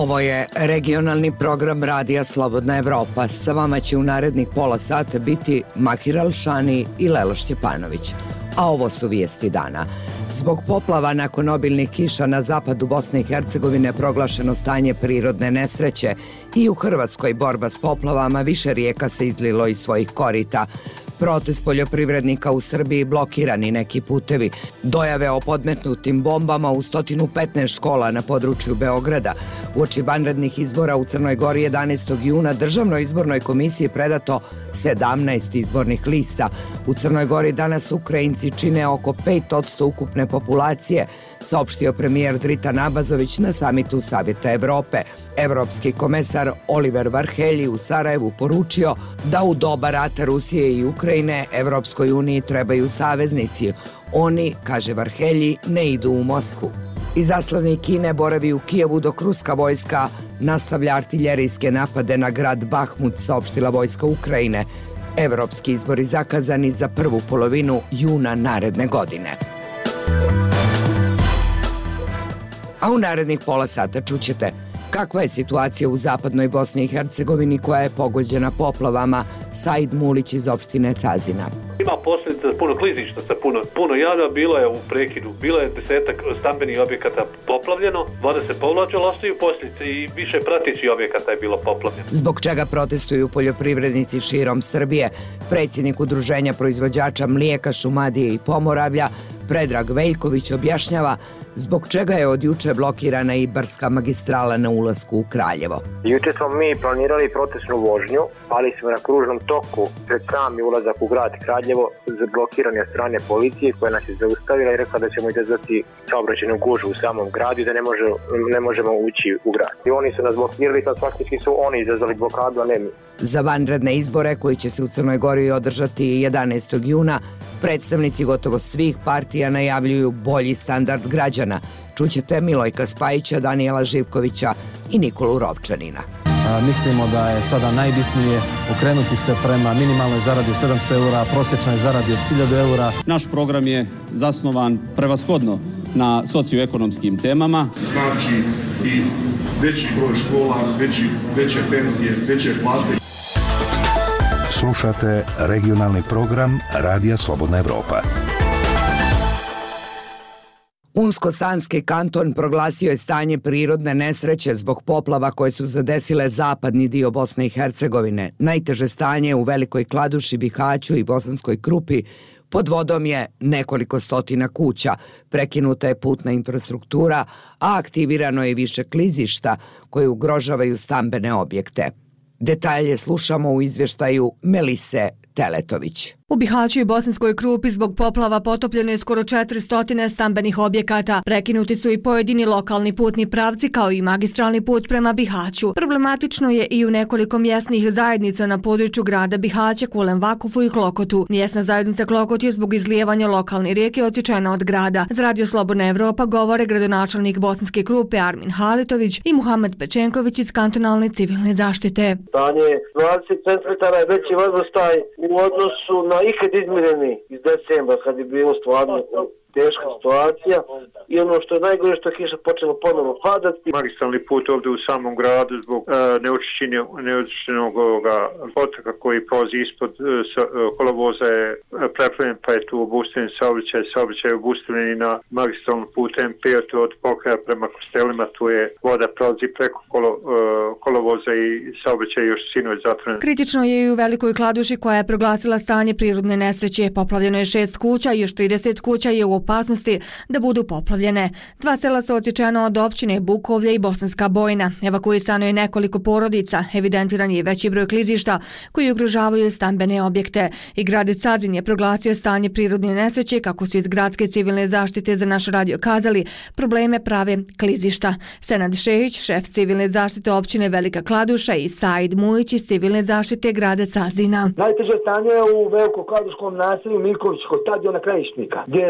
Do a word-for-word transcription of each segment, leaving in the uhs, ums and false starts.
Ovo je regionalni program Radija Slobodna Evropa. Sa vama će u narednih pola sata biti Mahir Alšani i Lela Šćepanović. A ovo su vijesti dana. Zbog poplava nakon obilnih kiša na zapadu Bosne i Hercegovine proglašeno stanje prirodne nesreće i u Hrvatskoj borba s poplavama, više rijeka se izlilo iz svojih korita. Protest poljoprivrednika u Srbiji, blokirani neki putevi, dojave o podmetnutim bombama u sto petnaest škola na području Beograda. Uoči vanrednih izbora u Crnoj Gori jedanaestog juna Državnoj izbornoj komisiji predato sedamnaest izbornih lista. U Crnoj Gori danas Ukrajinci čine oko pet posto ukupne populacije, saopštio premijer Dritan Abazović na samitu Savjeta Evrope. Evropski komesar Oliver Varhelji u Sarajevu poručio da u doba rata Rusije i Ukrajine Evropskoj uniji trebaju saveznici. Oni, kaže Varhelji, ne idu u Moskvu. Izaslanik Kine boravi u Kijevu dok ruska vojska nastavlja artiljerijske napade na grad Bahmut, saopštila vojska Ukrajine. Evropski izbori zakazani za prvu polovinu juna naredne godine. A u narednih pola sata čućete kakva je situacija u zapadnoj Bosni i Hercegovini koja je pogođena poplavama. Said Mulić iz opštine Cazina. Ima posljedica puno klizišta, sa puno, puno jada, bilo je u prekidu, bilo je desetak stambenih objekata poplavljeno, voda se povlačila, ostaju posljedice i više pratećih objekata je bilo poplavljeno. Zbog čega protestuju poljoprivrednici širom Srbije? Predsjednik Udruženja proizvođača mlijeka, šumadije i Pomoravlja, Predrag Veljković, objašnjava zbog čega je od juče blokirana i Barska magistrala na ulasku u Kraljevo. Juče smo mi planirali protestnu vožnju, ali smo na kružnom toku pred sami ulazak u grad Kraljevo blokirani od strane policije koja nas je zaustavila i rekla da ćemo izazvati saobraćajnu gužvu u samom gradu i da ne, može, ne možemo ući u grad. I oni su nas blokirali, sad faktički su oni izazvali blokadu, a ne mi. Za vanredne izbore koji će se u Crnoj Gori održati jedanaestog juna, predstavnici gotovo svih partija najavljuju bolji standard građana. Čućete Milojka Spajića, Danijela Živkovića i Nikolu Rovčanina. A, mislimo da je sada najbitnije okrenuti se prema minimalnoj zaradi od sedamsto eura, prosječnoj zaradi od hiljadu eura. Naš program je zasnovan prevashodno na socioekonomskim temama. Znači i veći broj škola, veći, veće penzije, veće plate. Slušate regionalni program Radija Slobodna Evropa. Unsko-Sanski kanton proglasio je stanje prirodne nesreće zbog poplava koje su zadesile zapadni dio Bosne i Hercegovine. Najteže stanje u Velikoj Kladuši, Bihaću i Bosanskoj Krupi. Pod vodom je nekoliko stotina kuća, prekinuta je putna infrastruktura, a aktivirano je više klizišta koje ugrožavaju stambene objekte. Detalje slušamo u izvještaju Melise Teletović. U Bihaću i Bosanskoj Krupi zbog poplava potopljeno je skoro četiristo stambenih objekata. Prekinuti su i pojedini lokalni putni pravci kao i magistralni put prema Bihaću. Problematično je i u nekoliko mjesnih zajednica na području grada Bihaća, Kulem Vakufu i Klokotu. Mjesna zajednica Klokot je zbog izlijevanja lokalne rijeke odsječena od grada. Za Radio Slobodna Evropa govore gradonačelnik Bosanske Krupe Armin Halitović i Muhamed Pečenković iz kantonalne civilne zaštite. Stanje dvadeset centimetara je veći vodostaj u odnosu na ikad izmjereni iz decembra kad je bilo stvarno teška situacija i ono što je najgore što je kiša počela ponovo padati. Magistralni put ovdje u samom gradu zbog uh, neočišćenog potoka koji prolazi ispod uh, sa, uh, kolovoza je preplavljen, pa je tu obustavljen saobraćaj, saobraćaj je obustavljen na magistralnom putu M pet od Pokraja prema Kostelima, tu je voda prolazi preko kolo, uh, kolovoza i saobraćaj još sinoć zatvoren. Kritično je i u Velikoj Kladuši koja je proglasila stanje prirodne nesreće. Poplavljeno je šest kuća i još trideset kuća je u opasnosti da budu poplavljene. Dva sela su odsječena od općine Bukovlje i Bosanska Bojna. Evakuisano je nekoliko porodica, evidentiran je veći broj klizišta koji ugrožavaju stambene objekte. I grad Cazin je proglasio stanje prirodne nesreće, kako su iz gradske civilne zaštite za naš radio kazali, probleme prave klizišta. Senad Šehić, šef civilne zaštite općine Velika Kladuša i Said Mulić iz civilne zaštite grada Cazina. Najteže stanje je u Velikoj Kladuškom naselju Milković kod Tadijona Krajišnika, gdje je šest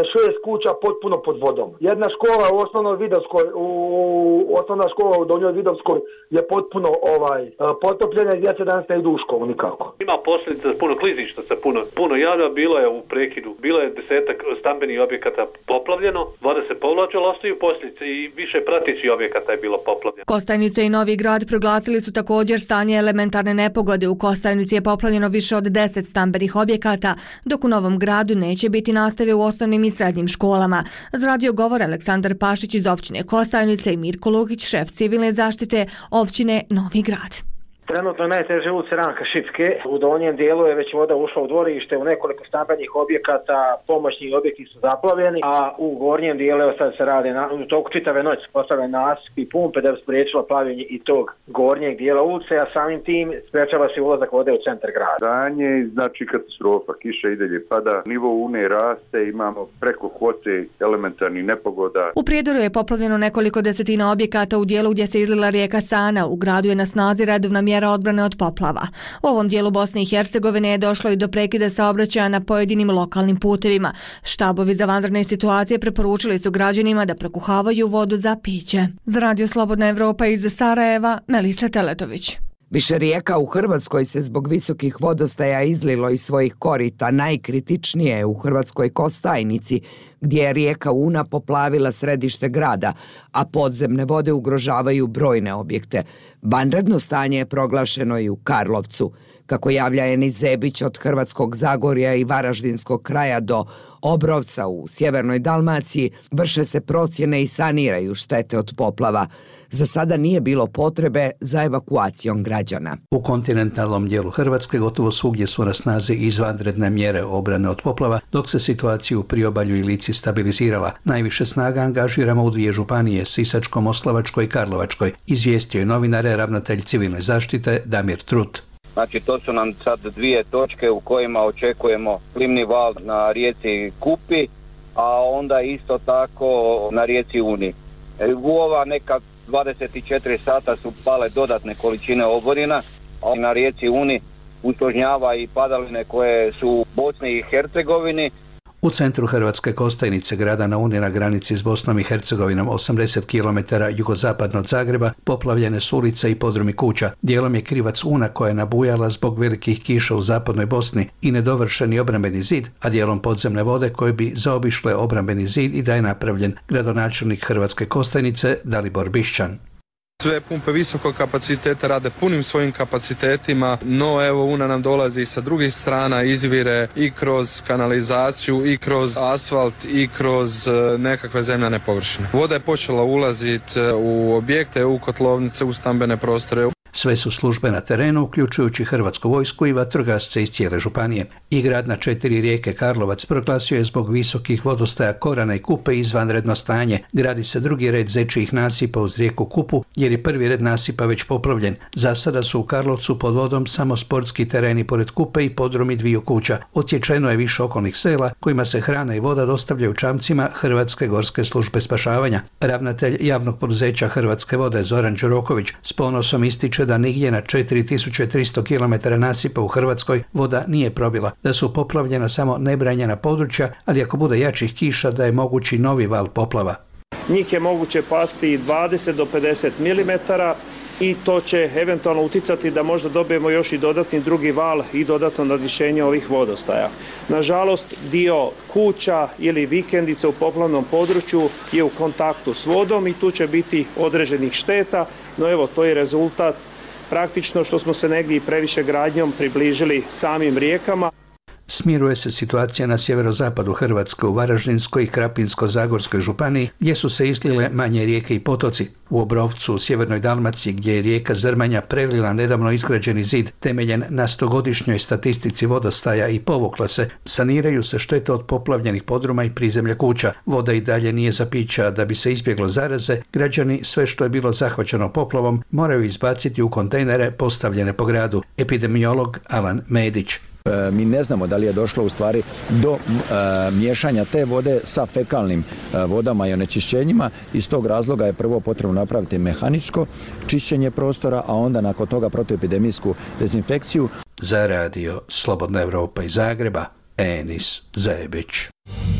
kuća potpuno pod vodom. Jedna škola u osnovnoj Vidovskoj, u osnovna škola u Donjoj Vidovskoj je potpuno ovaj potopljena i djeca danas ne idu u školu nikako. Ima posljedica puno klizišta sa puno, puno jada, bilo je u prekidu, bilo je desetak stambenih objekata poplavljeno, dvadeset povlačilo, ostaju posljedice i više pratećih objekata je bilo poplavljeno. Kostajnica i Novi Grad proglasili su također stanje elementarne nepogode. U Kostajnici je poplavljeno više od deset stambenih objekata, dok u Novom Gradu neće biti nastave u osnovnim i srednjim školama. Za radio govor Aleksandar Pašić iz općine Kostajnice i Mirko Lukić, šef civilne zaštite općine Novi Grad. Trenutno najteže ulice Ranka Šipke. U donjem dijelu je već voda ušla u dvorište, u nekoliko stambenih objekata, pomoćni objekti su zaplavljeni, a u gornjem dijelu sad se radi, na, u toku čitave noći su postavljeni nasip i pumpe da bi spriječila plavljenje i tog gornjeg dijela ulice, a samim tim sprečava se ulazak vode u centar grada. Stanje znači katastrofa, kiša i dalje pada, nivo une raste, imamo preko kvote elementarnih nepogoda. U Prijedoru je poplavljeno nekoliko desetina objekata u dijelu gdje se izlila rijeka Sana. U gradu je na snazi redovna mjera odbrane od poplava. U ovom dijelu Bosne i Hercegovine je došlo i do prekida saobraćaja na pojedinim lokalnim putevima. Štabovi za vanredne situacije preporučili su građanima da prekuhavaju vodu za piće. Za Radio Slobodna Evropa iz Sarajeva, Melisa Teletović. Više rijeka u Hrvatskoj se zbog visokih vodostaja izlilo iz svojih korita. Najkritičnije je u Hrvatskoj Kostajnici, gdje je rijeka Una poplavila središte grada, a podzemne vode ugrožavaju brojne objekte. Vanredno stanje je proglašeno i u Karlovcu. Kako javlja Enis Zebić, od Hrvatskog Zagorja i Varaždinskog kraja do Obrovca u sjevernoj Dalmaciji vrše se procjene i saniraju štete od poplava. Za sada nije bilo potrebe za evakuacijom građana. U kontinentalnom dijelu Hrvatske gotovo svugdje su na snazi izvanredne mjere obrane od poplava, dok se situacija u Priobalju i Lici stabilizirala. Najviše snaga angažiramo u dvije županije, Sisačko-moslavačkoj i Karlovačkoj, izvijestio je novinare ravnatelj civilne zaštite Damir Trut. Znači to su nam sad dvije točke u kojima očekujemo plimni val na rijeci Kupi, a onda isto tako na rijeci Uni. U ova neka dvadeset četiri sata su pale dodatne količine oborina, a na rijeci Uni usložnjava i padaline koje su u Bosni i Hercegovini. U centru Hrvatske Kostajnice, grada na Uni na granici s Bosnom i Hercegovinom, osamdeset kilometara jugozapadno od Zagreba, poplavljene su ulice i podrumi kuća. Dijelom je krivac Una koja je nabujala zbog velikih kiša u zapadnoj Bosni i nedovršeni obrambeni zid, a dijelom podzemne vode koje bi zaobišle obrambeni zid i da je napravljen gradonačelnik Hrvatske Kostajnice Dalibor Bišćan. Sve pumpe visokog kapaciteta rade punim svojim kapacitetima, no evo Una nam dolazi sa drugih strana, izvire i kroz kanalizaciju, i kroz asfalt, i kroz nekakve zemljane površine. Voda je počela ulaziti u objekte, u kotlovnice, u stambene prostore. Sve su službe na terenu, uključujući Hrvatsku vojsku i vatrogasce iz cijele županije. I grad na četiri rijeke Karlovac proglasio je zbog visokih vodostaja Korana i Kupe izvanredno stanje. Gradi se drugi red zečijih nasipa uz rijeku Kupu, jer je prvi red nasipa već poplavljen. Za sada su u Karlovcu pod vodom samo sportski tereni pored Kupe i podrumi dviju kuća. Odsječeno je više okolnih sela kojima se hrana i voda dostavljaju čamcima Hrvatske gorske službe spašavanja. Ravnatelj javnog poduzeća Hrvatske vode Zoran Đuroković s ponosom ističe da nigdje na četiri tisuće tristo kilometara nasipa u Hrvatskoj voda nije probila, da su poplavljena samo nebranjena područja, ali ako bude jačih kiša da je mogući novi val poplava. Njih je moguće pasti dvadeset do pedeset milimetara i to će eventualno uticati da možda dobijemo još i dodatni drugi val i dodatno nadvišenje ovih vodostaja. Nažalost, dio kuća ili vikendica u poplavnom području je u kontaktu s vodom i tu će biti određenih šteta, no evo to je rezultat praktično što smo se negdje i previše gradnjom približili samim rijekama. Smiruje se situacija na sjeverozapadu Hrvatske u Varaždinskoj i Krapinsko-zagorskoj županiji, gdje su se izlile manje rijeke i potoci. U Obrovcu, u sjevernoj Dalmaciji, gdje je rijeka Zrmanja prelila nedavno izgrađeni zid temeljen na stogodišnjoj statistici vodostaja i povukla se, saniraju se štete od poplavljenih podruma i prizemlja kuća. Voda i dalje nije za piće, a da bi se izbjeglo zaraze, građani sve što je bilo zahvaćeno poplavom moraju izbaciti u kontejnere postavljene po gradu. Epidemiolog Alan Medić. Mi ne znamo da li je došlo u stvari do uh, miješanja te vode sa fekalnim uh, vodama i onečišćenjima. Iz tog razloga je prvo potrebno napraviti mehaničko čišćenje prostora, a onda nakon toga protuepidemijsku dezinfekciju. Za radio Slobodna Evropa iz Zagreba, Enis Zebić.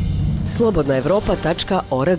slobodna evropa tačka org.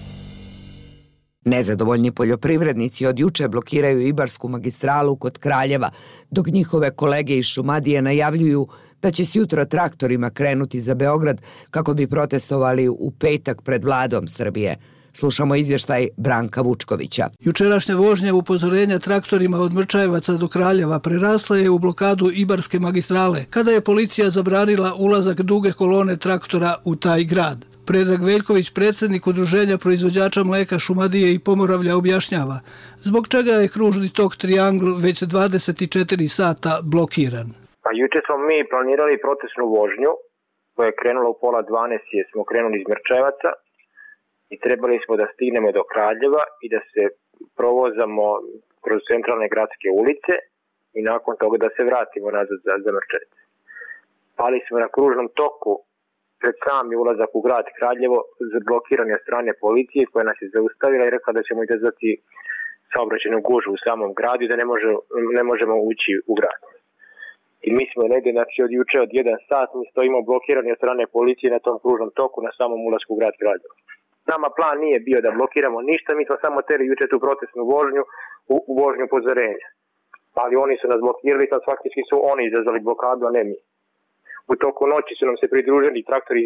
Nezadovoljni poljoprivrednici od juče blokiraju Ibarsku magistralu kod Kraljeva, dok njihove kolege iz Šumadije najavljuju da će s jutra traktorima krenuti za Beograd kako bi protestovali u petak pred vladom Srbije. Slušamo izvještaj Branka Vučkovića. Jučerašnja vožnja upozorenja traktorima od Mrčajevaca do Kraljeva prerasla je u blokadu Ibarske magistrale, kada je policija zabranila ulazak duge kolone traktora u taj grad. Predrag Veljković, predsjednik Udruženja proizvođača mleka Šumadije i Pomoravlja, objašnjava zbog čega je kružni tok Triangl već dvadeset četiri sata blokiran. Pa juče smo mi planirali protestnu vožnju koja je krenula u pola dvanaest, jer smo krenuli iz Mrčajevaca i trebali smo da stignemo do Kraljeva i da se provozamo kroz centralne gradske ulice i nakon toga da se vratimo nazad za, za Mrčajevac. Pali smo na kružnom toku pred sami ulazak u grad Kraljevo, blokirani od strane policije koja nas je zaustavila i rekla da ćemo izazvati saobraćajnu gužvu u samom gradu i da ne, može, ne možemo ući u grad. I mi smo negdje, znači od juče od jedan sat, mi stojimo blokirani od strane policije na tom kružnom toku na samom ulasku u grad Kraljevo. Nama plan nije bio da blokiramo ništa, mi smo samo teri juče tu protestnu vožnju u, u vožnju upozorenja. Ali oni su nas blokirali, sad faktički su oni izazvali blokadu, a ne mi. U toku noći su nam se pridružili traktori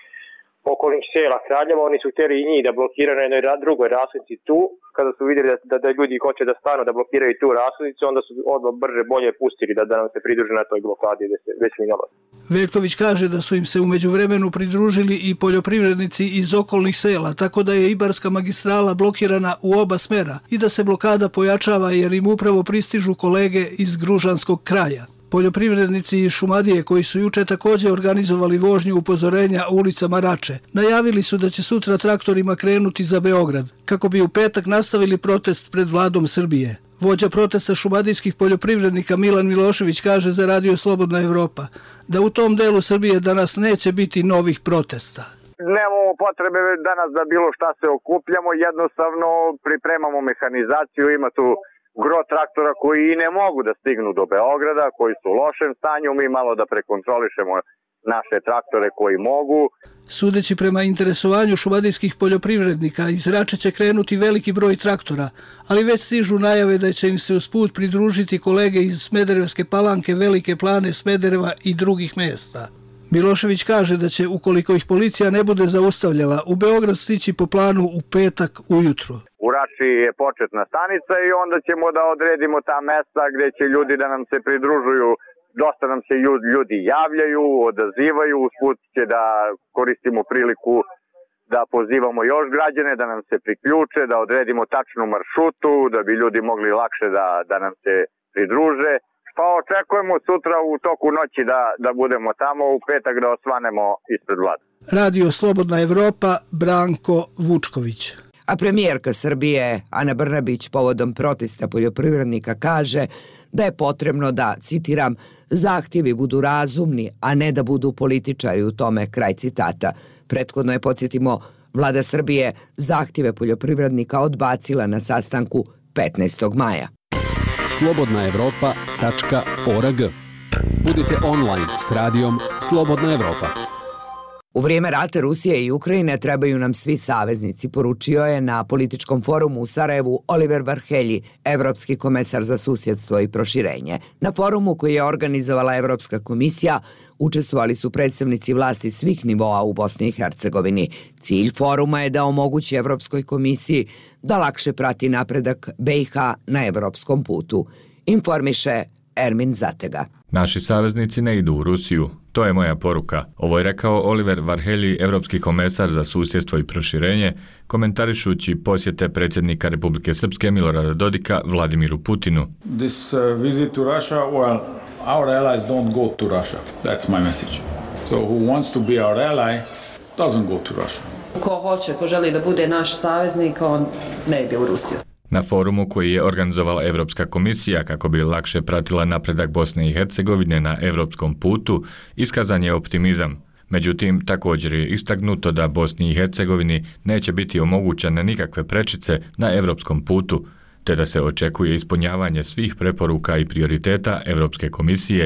okolnih sela Kraljeva, oni su htjeli i njih da blokiraju na jednoj drugoj rasudnici tu. Kada su vidjeli da, da, da ljudi hoće da stanu da blokiraju tu rasudnicu, onda su odmah brže bolje pustili da, da nam se pridruže na toj blokadi gdje se već mi nalazi. Veljković kaže da su im se u međuvremenu pridružili i poljoprivrednici iz okolnih sela, tako da je Ibarska magistrala blokirana u oba smera i da se blokada pojačava jer im upravo pristižu kolege iz Gružanskog kraja. Poljoprivrednici iz Šumadije, koji su juče također organizovali vožnju upozorenja u ulicama Rače, najavili su da će sutra traktorima krenuti za Beograd, kako bi u petak nastavili protest pred vladom Srbije. Vođa protesta šumadijskih poljoprivrednika Milan Milošević kaže za Radio Slobodna Evropa da u tom delu Srbije danas neće biti novih protesta. Nemamo potrebe danas da bilo šta se okupljamo, jednostavno pripremamo mehanizaciju, ima tu gro traktora koji i ne mogu da stignu do Beograda, koji su u lošem stanju, mi malo da prekontrolišemo naše traktore koji mogu. Sudeći prema interesovanju šumadijskih poljoprivrednika, iz Rače će krenuti veliki broj traktora, ali već stižu najave da će im se usput pridružiti kolege iz Smederevske Palanke, Velike Plane, Smedereva i drugih mjesta. Milošević kaže da će, ukoliko ih policija ne bude zaustavljala, u Beograd stići po planu u petak ujutru. U Rači je početna stanica i onda ćemo da odredimo ta mesta gdje će ljudi da nam se pridružuju. Dosta nam se ljudi javljaju, odazivaju, usput će da koristimo priliku da pozivamo još građane da nam se priključe, da odredimo tačnu maršrutu, da bi ljudi mogli lakše da, da nam se pridruže. Pa očekujemo sutra u toku noći da, da budemo tamo, u petak da osvanemo ispred vlade. Radio Slobodna Evropa, Branko Vučković. A premijerka Srbije Ana Brnabić povodom protesta poljoprivrednika kaže da je potrebno da, citiram, zahtjevi budu razumni, a ne da budu političari u tome, kraj citata. Prethodno je, podsjetimo, vlada Srbije zahtjeve poljoprivrednika odbacila na sastanku petnaestog maja. slobodna evropa tačka org. Budite online s radijom Slobodna Evropa. U vrijeme rata Rusije i Ukrajine trebaju nam svi saveznici, poručio je na političkom forumu u Sarajevu Oliver Varhelji, evropski komesar za susjedstvo i proširenje. Na forumu koji je organizovala Evropska komisija učestvovali su predstavnici vlasti svih nivoa u Bosni i Hercegovini. Cilj foruma je da omogući Evropskoj komisiji da lakše prati napredak B i H na evropskom putu, informiše Ermin Zatega. Naši saveznici ne idu u Rusiju. To je moja poruka. Ovo je rekao Oliver Varhelji, evropski komesar za susjedstvo i proširenje, komentarišući posjete predsjednika Republike Srpske Milorada Dodika Vladimiru Putinu. This uh, visit to Russia, well, our allies don't go to Russia. That's my message. So who wants to be our ally doesn't go to Russia. Ko hoće, ko želi da bude naš saveznik, on ne ide u Rusiju. Na forumu koji je organizovala Evropska komisija kako bi lakše pratila napredak Bosne i Hercegovine na evropskom putu, iskazan je optimizam. Međutim, također je istaknuto da Bosni i Hercegovini neće biti omogućene nikakve prečice na evropskom putu, te da se očekuje ispunjavanje svih preporuka i prioriteta Evropske komisije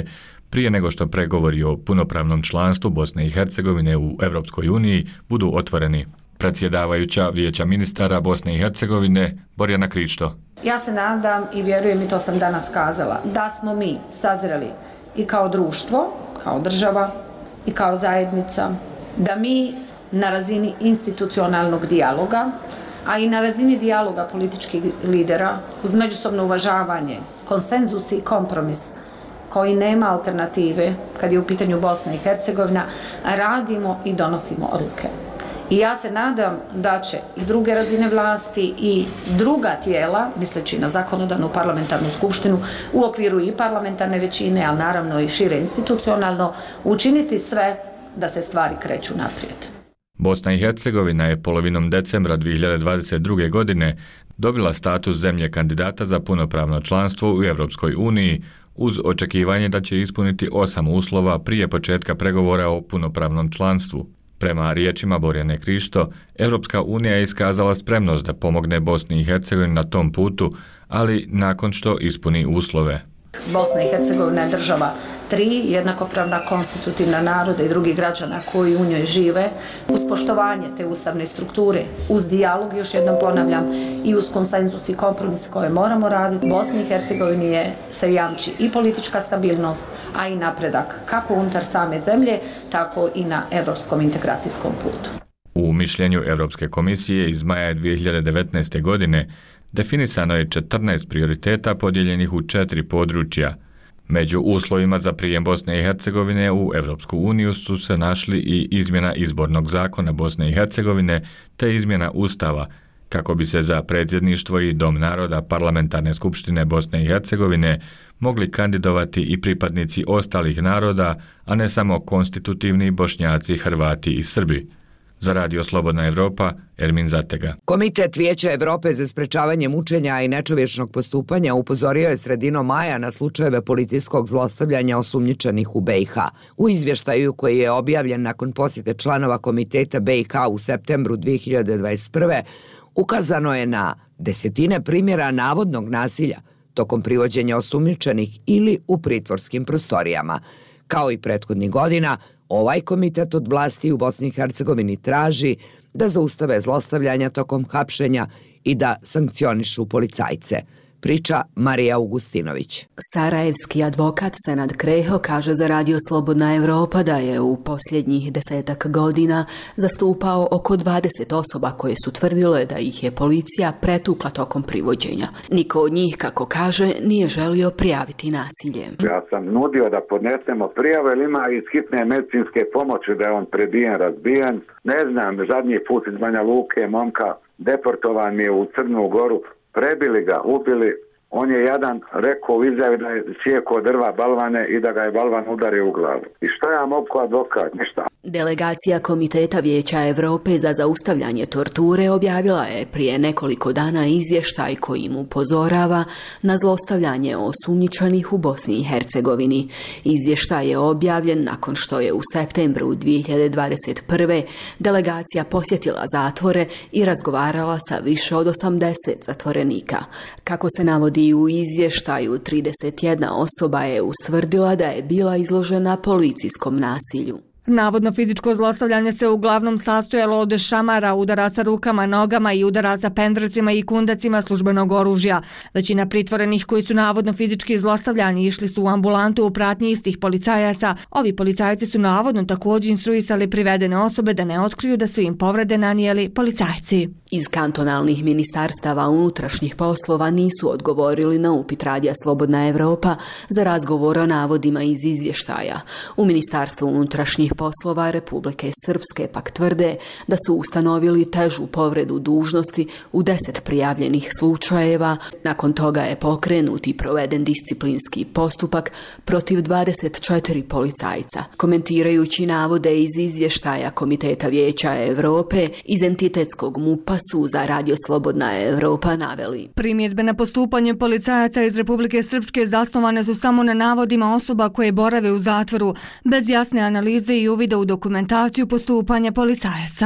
prije nego što pregovori o punopravnom članstvu Bosne i Hercegovine u Europskoj uniji budu otvoreni. Predsjedavajuća Vijeća ministara Bosne i Hercegovine Borjana Krišto. Ja se nadam i vjerujem, i to sam danas kazala, da smo mi sazreli i kao društvo, kao država i kao zajednica, da mi na razini institucionalnog dijaloga, a i na razini dijaloga političkih lidera, uz međusobno uvažavanje, konsenzus i kompromis koji nema alternative kad je u pitanju Bosna i Hercegovina, radimo i donosimo odluke. I ja se nadam da će i druge razine vlasti i druga tijela, misleći na zakonodavnu parlamentarnu skupštinu, u okviru i parlamentarne većine, ali naravno i šire institucionalno, učiniti sve da se stvari kreću naprijed. Bosna i Hercegovina je polovinom decembra dvije hiljade dvadeset druge. godine dobila status zemlje kandidata za punopravno članstvo u Europskoj uniji uz očekivanje da će ispuniti osam uslova prije početka pregovora o punopravnom članstvu. Prema riječima Borjane Krišto, Europska unija je iskazala spremnost da pomogne Bosni i Hercegovini na tom putu, ali nakon što ispuni uslove. Bosna i Hercegovina je država tri jednakopravna konstitutivna naroda i drugih građana koji u njoj žive, uz poštovanje te ustavne strukture, uz dijalog, još jednom ponavljam, i uz konsenzus i kompromis koje moramo raditi, Bosni i Hercegovini je se jamči i politička stabilnost, a i napredak kako unutar same zemlje, tako i na europskom integracijskom putu. U mišljenju Europske komisije iz maja dvije hiljade devetnaeste. godine definisano je četrnaest prioriteta podijeljenih u četiri područja. Među uslovima za prijem Bosne i Hercegovine u Europsku uniju su se našli i izmjena izbornog zakona Bosne i Hercegovine te izmjena Ustava, kako bi se za predsjedništvo i Dom naroda Parlamentarne skupštine Bosne i Hercegovine mogli kandidovati i pripadnici ostalih naroda, a ne samo konstitutivni Bošnjaci, Hrvati i Srbi. Za Radio Slobodna Evropa, Ermin Zatega. Komitet Vijeća Evrope za sprečavanje mučenja i nečovječnog postupanja upozorio je sredinom maja na slučajeve policijskog zlostavljanja osumnjičenih u B i H. U izvještaju koji je objavljen nakon posjete članova Komiteta B i H u septembru dvije hiljade dvadeset prve. ukazano je na desetine primjera navodnog nasilja tokom privođenja osumnjičenih ili u pritvorskim prostorijama. Kao i prethodnih godina, ovaj komitet od vlasti u Bosni i Hercegovini traži da zaustave zlostavljanja tokom hapšenja i da sankcionišu policajce. Priča Marija Augustinović. Sarajevski advokat Senad Kreho kaže za Radio Slobodna Evropa da je u posljednjih desetak godina zastupao oko dvadeset osoba koje su tvrdile da ih je policija pretukla tokom privođenja. Niko od njih, kako kaže, nije želio prijaviti nasilje. Ja sam nudio da podnesemo prijavu, jer ima iz hitne medicinske pomoći da je on prebijen, razbijen. Ne znam, zadnji put iz Banja Luke momka deportovan mi je u Crnu Goru. Prebili ga, ubili, on je jadan rekao u izjavi da je sjekao drva balvane i da ga je balvan udario u glavu. I što ja mogu kao advokat? Ništa. Delegacija Komiteta Vijeća Evrope za zaustavljanje torture objavila je prije nekoliko dana izvještaj kojim upozorava na zlostavljanje osumnjičenih u Bosni i Hercegovini. Izvještaj je objavljen nakon što je u septembru dvije hiljade dvadeset prve. delegacija posjetila zatvore i razgovarala sa više od osamdeset zatvorenika. Kako se navodi u izvještaju, trideset jedna osoba je ustvrdila da je bila izložena policijskom nasilju. Navodno fizičko zlostavljanje se uglavnom sastojalo od šamara, udaraca rukama, nogama i udaraca pendrecima i kundacima službenog oružja. Većina pritvorenih koji su navodno fizički zlostavljani išli su u ambulantu u pratnji istih policajaca. Ovi policajci su navodno također instruisali privedene osobe da ne otkriju da su im povrede nanijeli policajci. Iz kantonalnih ministarstava unutrašnjih poslova nisu odgovorili na upit Radija Slobodna Evropa za razgovor o navodima iz izvještaja. U Ministarstvu unutrašnjih poslova Republike Srpske pak tvrde da su ustanovili težu povredu dužnosti u deset prijavljenih slučajeva. Nakon toga je pokrenut i proveden disciplinski postupak protiv dvadeset četiri policajca. Komentirajući navode iz izvještaja Komiteta Vijeća Evrope, iz entitetskog MUP-a su za Radio Slobodna Evropa naveli. Primjedbe na postupanje policajaca iz Republike Srpske zasnovane su samo na navodima osoba koje borave u zatvoru, bez jasne analize i uvida u dokumentaciju postupanja policajaca.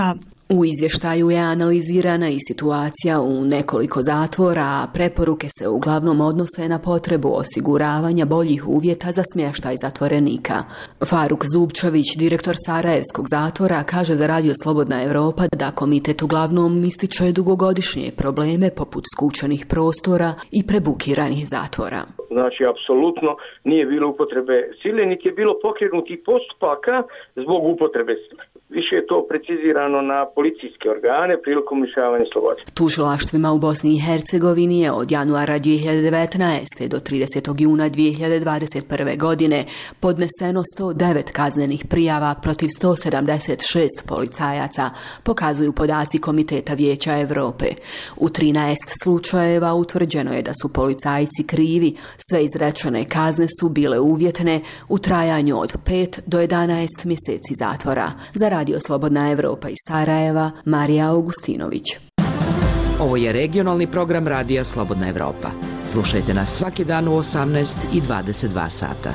U izvještaju je analizirana i situacija u nekoliko zatvora, a preporuke se uglavnom odnose na potrebu osiguravanja boljih uvjeta za smještaj zatvorenika. Faruk Zubčević, direktor Sarajevskog zatvora, kaže za Radio Slobodna Evropa da komitet uglavnom ističe dugogodišnje probleme poput skučenih prostora i prebukiranih zatvora. Znači, apsolutno nije bilo upotrebe sile, niti je bilo pokrenutih postupaka zbog upotrebe sile. Više je to precizirano na policijske organe prilikom lišavanja slobode. Tužilaštvima u Bosni i Hercegovini je od januara dvije hiljade devetnaeste. do tridesetog juna dvije hiljade dvadeset prve. godine podneseno sto devet kaznenih prijava protiv sto sedamdeset šest policajaca, pokazuju podaci Komiteta Vijeća Evrope. U trinaest slučajeva utvrđeno je da su policajci krivi, sve izrečene kazne su bile uvjetne u trajanju od pet do jedanaest mjeseci zatvora. Za Radio Slobodna Evropa iz Sarajeva, Marija Augustinović. Ovo je regionalni program Radija Slobodna Evropa. Slušajte nas svaki dan u osamnaest i dvadeset dva sata.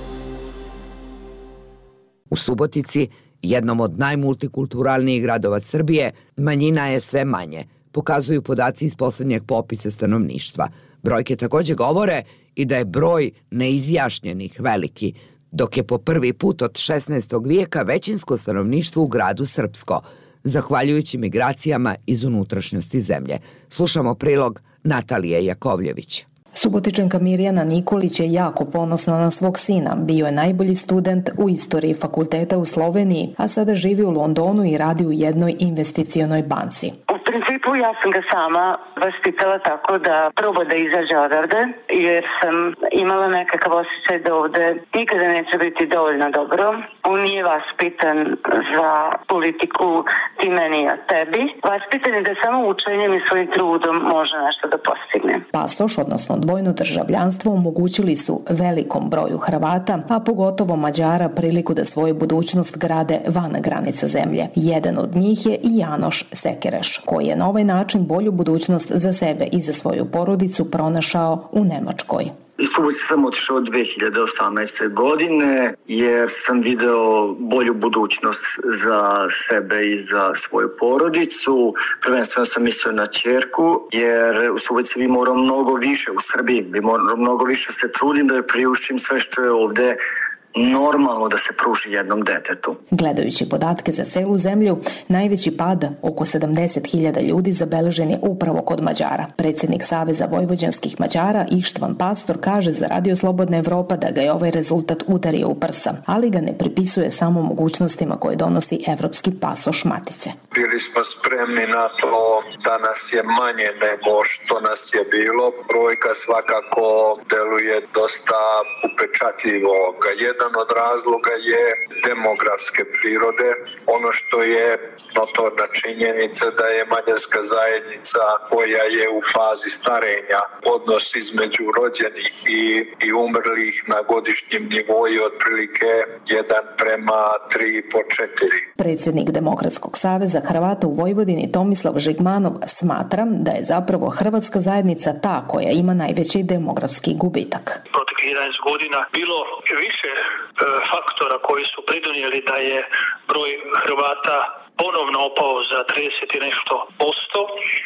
U Subotici, jednom od najmultikulturalnijih gradova Srbije, manjina je sve manje, pokazuju podaci iz posljednjeg popisa stanovništva. Brojke također govore i da je broj neizjašnjenih veliki, dok je po prvi put od šesnaestog vijeka većinsko stanovništvo u gradu srpsko, zahvaljujući migracijama iz unutrašnjosti zemlje. Slušamo prilog Natalije Jakovljević. Subotičanka Mirjana Nikolić je jako ponosna na svog sina. Bio je najbolji student u istoriji fakulteta u Sloveniji, a sada živi u Londonu i radi u jednoj investicionoj banci. U principu ja sam ga sama vaspitala tako da proba da izađe odavde, jer sam imala nekakav osjećaj da ovde nikada neće biti dovoljno dobro. On nije vaspitan za politiku ti meni a tebi. Vaspitan je da samo učenjem i svojim trudom može nešto da postigne. Pasoš, odnosno dvojno državljanstvo, omogućili su velikom broju Hrvata, a pogotovo Mađara, priliku da svoju budućnost grade van granica zemlje. Jedan od njih je i Janoš Sekereš, koji je na ovaj način bolju budućnost za sebe i za svoju porodicu pronašao u Nemačkoj. Iz Subotice sam otišao dvije hiljade osamnaeste. godine jer sam video bolju budućnost za sebe i za svoju porodicu. Prvenstveno sam mislio na ćerku jer u Subotici bi morao mnogo više, u Srbiji bi morao mnogo više se trudim da joj priuštim sve što je ovde normalno da se pruži jednom detetu. Gledajući podatke za celu zemlju, najveći pad, oko sedamdeset hiljada ljudi, zabeležen je upravo kod Mađara. Predsjednik Saveza vojvođanskih Mađara Ištvan Pastor kaže za Radio Slobodna Evropa da ga je ovaj rezultat udario u prsa, ali ga ne pripisuje samo mogućnostima koje donosi evropski pasoš matice. Bili smo spremni na to da nas je manje nego što nas je bilo. Brojka svakako deluje dosta upečatljivo. Jedan od razloga je demografske prirode. Ono što je notorna činjenica da je mađarska zajednica koja je u fazi starenja, odnos između rođenih i, i umrlih na godišnjem nivou je otprilike jedan prema tri po četiri. Predsjednik Demokratskog saveza Hrvata u Vojvodini Tomislav Žigmanov smatra da je zapravo hrvatska zajednica ta koja ima najveći demografski gubitak. Proteklih jedanaest godina bilo više e, faktora koji su pridonijeli da je broj Hrvata ponovno opao za trideset i nešto posto.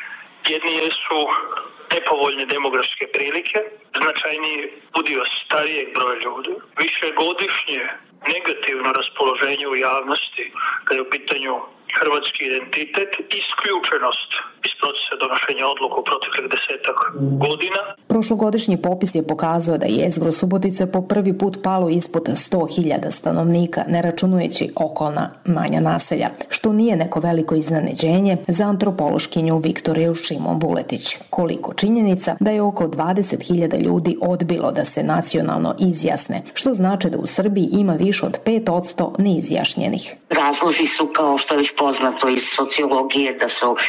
Jedni su nepovoljne demografske prilike, značajniji udio starijeg broja ljudi, višegodišnje negativno raspoloženje u javnosti kada je u pitanju hrvatski identitet, isključenost iz procesa donošenja odluka u proteklih desetak godina. Prošlogodišnji popis je pokazao da je jezgro Subotice po prvi put palo ispod sto hiljada stanovnika, ne računujući okolna manja naselja, što nije neko veliko iznenađenje za antropološkinju Viktoriju Šimon Vuletić. Koliko činjenica da je oko dvadeset hiljada ljudi odbilo da se nacionalno izjasne, što znači da u Srbiji ima više od pet posto neizjašnjenih. Razlozi su, kao što je već poznato iz sociologije, da su uh,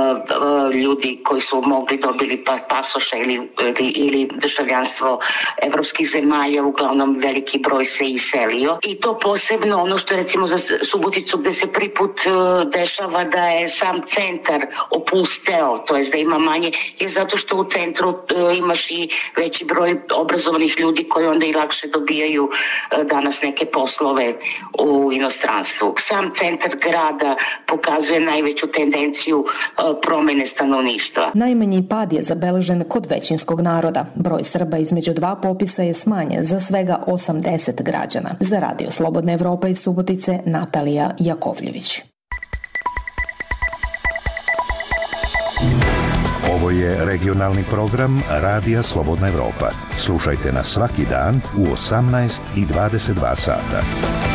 uh, ljudi koji su mogli dobili pa, pasoša ili, ili, ili državljanstvo evropskih zemalja, uglavnom veliki broj se iselio. I to posebno ono što je recimo za Suboticu gde se prvi put uh, dešava da je sam centar opusteo, to jest da ima manje, je zato što u centru uh, imaš i veći broj obrazovanih ljudi koji onda i lakše dobijaju uh, danas neke poslove u inostranstvu. Sam centar grada pokazuje najveću tendenciju promene stanovništva. Najmanji pad je zabeležen kod većinskog naroda. Broj Srba između dva popisa je smanjen za svega osamdeset građana. Za Radio Slobodna Evropa iz Subotice, Natalija Jakovljević. Ovo je regionalni program Radija Slobodna Evropa. Slušajte nas svaki dan u osamnaest i dvadeset dva sata.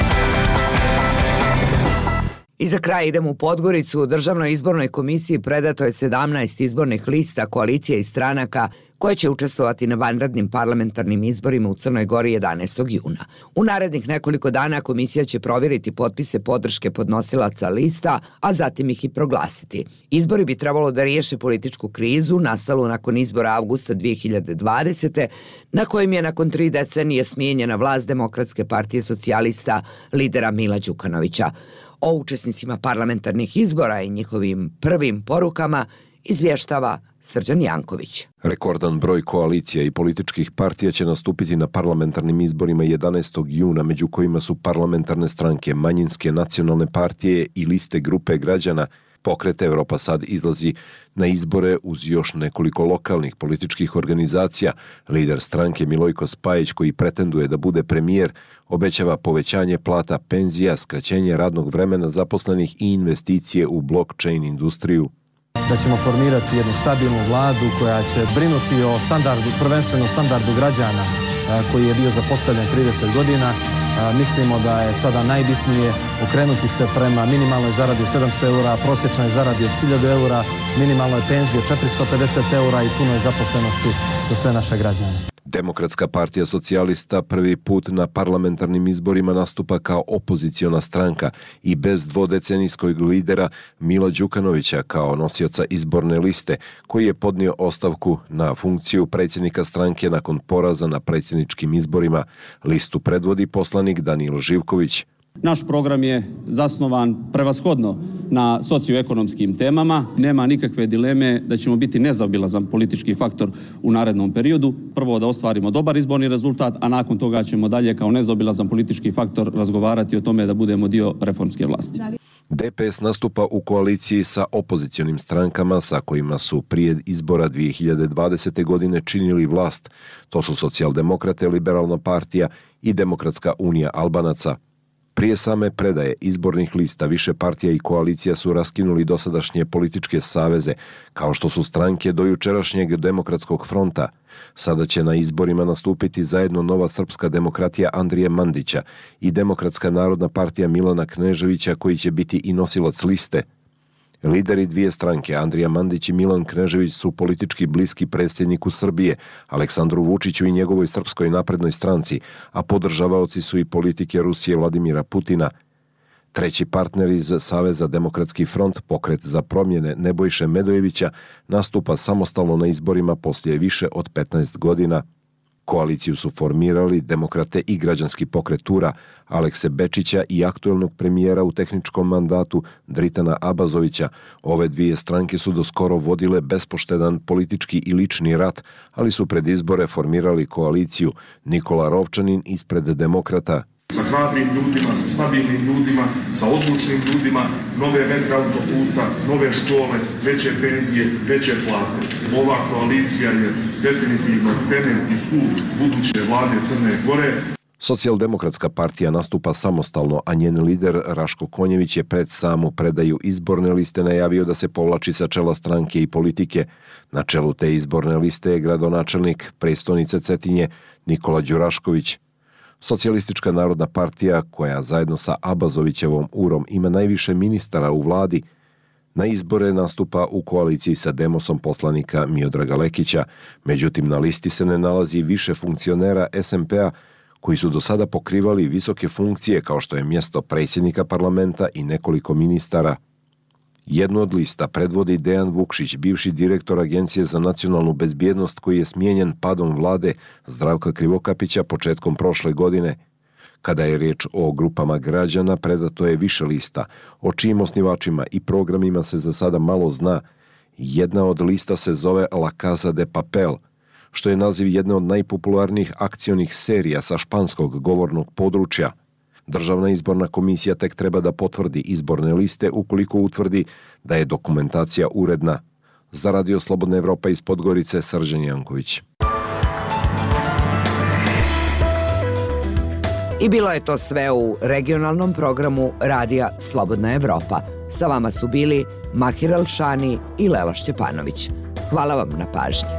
I za kraj idemo u Podgoricu. U Državnoj izbornoj komisiji predato je sedamnaest izbornih lista koalicije i stranaka koje će učestvovati na vanrednim parlamentarnim izborima u Crnoj Gori jedanaestog juna. U narednih nekoliko dana komisija će provjeriti potpise podrške podnosilaca lista, a zatim ih i proglasiti. Izbori bi trebalo da riješe političku krizu nastalu nakon izbora avgusta dvije hiljade dvadesete. na kojim je nakon tri decenije smijenjena vlast Demokratske partije socijalista lidera Mila Đukanovića. O učesnicima parlamentarnih izbora i njihovim prvim porukama izvještava Srđan Janković. Rekordan broj koalicija i političkih partija će nastupiti na parlamentarnim izborima jedanaestog juna, među kojima su parlamentarne stranke, manjinske nacionalne partije i liste grupe građana. Pokret Evropa sad izlazi na izbore uz još nekoliko lokalnih političkih organizacija. Lider stranke Milojko Spajić, koji pretenduje da bude premijer, obećava povećanje plata, penzija, skraćenje radnog vremena zaposlenih i investicije u blockchain industriju. Da ćemo formirati jednu stabilnu vladu koja će brinuti o standardu, prvenstveno standardu građana koji je bio zapostavljen trideset godina. Mislimo da je sada najbitnije okrenuti se prema minimalnoj zaradi od sedamsto eura, prosječnoj zaradi od hiljadu eura, minimalnoj penziji od četiristo pedeset eura i punoj zaposlenosti za sve naše građane. Demokratska partija socijalista prvi put na parlamentarnim izborima nastupa kao opoziciona stranka i bez dvodecenijskog lidera Mila Đukanovića kao nosioca izborne liste, koji je podnio ostavku na funkciju predsjednika stranke nakon poraza na predsjedničkim izborima. Listu predvodi poslanik Danilo Živković. Naš program je zasnovan prevashodno na socioekonomskim temama. Nema nikakve dileme da ćemo biti nezaobilazan politički faktor u narednom periodu. Prvo da ostvarimo dobar izborni rezultat, a nakon toga ćemo dalje kao nezaobilazan politički faktor razgovarati o tome da budemo dio reformske vlasti. D P S nastupa u koaliciji sa opozicionim strankama sa kojima su prije izbora dvije hiljade dvadesete. godine činili vlast. To su Socijaldemokrate, Liberalna partija i Demokratska unija Albanaca. Prije same predaje izbornih lista više partija i koalicija su raskinuli dosadašnje političke saveze, kao što su stranke do jučerašnjeg Demokratskog fronta. Sada će na izborima nastupiti zajedno Nova srpska demokratija Andrije Mandića i Demokratska narodna partija Milana Kneževića, koji će biti i nosilac liste. Lideri dvije stranke, Andrija Mandić i Milan Knežević, su politički bliski predsjedniku Srbije, Aleksandru Vučiću i njegovoj Srpskoj naprednoj stranci, a podržavaoci su i politike Rusije Vladimira Putina. Treći partner iz Saveza Demokratski front, Pokret za promjene Nebojše Medojevića, nastupa samostalno na izborima poslije više od petnaest godina. Koaliciju su formirali Demokrate i Građanski pokret Tura, Alekse Bečića i aktuelnog premijera u tehničkom mandatu Dritana Abazovića. Ove dvije stranke su doskoro vodile bespoštedan politički i lični rat, ali su pred izbore formirali koaliciju Nikola Rovčanin ispred Demokrata. Sa hrabrim ljudima, sa stabilnim ljudima, sa odlučnim ljudima, nove metre autoputa, nove škole, veće penzije, veće plate. Ova koalicija je definitivno temelj i stup buduće vlade Crne Gore. Socijaldemokratska partija nastupa samostalno, a njen lider Raško Konjević je pred samu predaju izborne liste najavio da se povlači sa čela stranke i politike. Na čelu te izborne liste je gradonačelnik prestonice Cetinje Nikola Đurašković. Socijalistička narodna partija, koja zajedno sa Abazovićevom urom ima najviše ministara u vladi, na izbore nastupa u koaliciji sa Demosom poslanika Miodraga Lekića. Međutim, na listi se ne nalazi više funkcionera S M P-a koji su do sada pokrivali visoke funkcije kao što je mjesto predsjednika parlamenta i nekoliko ministara. Jednu od lista predvodi Dejan Vukšić, bivši direktor Agencije za nacionalnu bezbjednost, koji je smijenjen padom vlade Zdravka Krivokapića početkom prošle godine. Kada je riječ o grupama građana, predato je više lista, o čijim osnivačima i programima se za sada malo zna. Jedna od lista se zove La Casa de Papel, što je naziv jedne od najpopularnijih akcionih serija sa španskog govornog područja. Državna izborna komisija tek treba da potvrdi izborne liste ukoliko utvrdi da je dokumentacija uredna. Za Radio Slobodna Evropa iz Podgorice, Srđan Janković. I bilo je to sve u regionalnom programu Radija Slobodna Evropa. Sa vama su bili Mahir Alšani i Lela Šćepanović. Hvala vam na pažnji.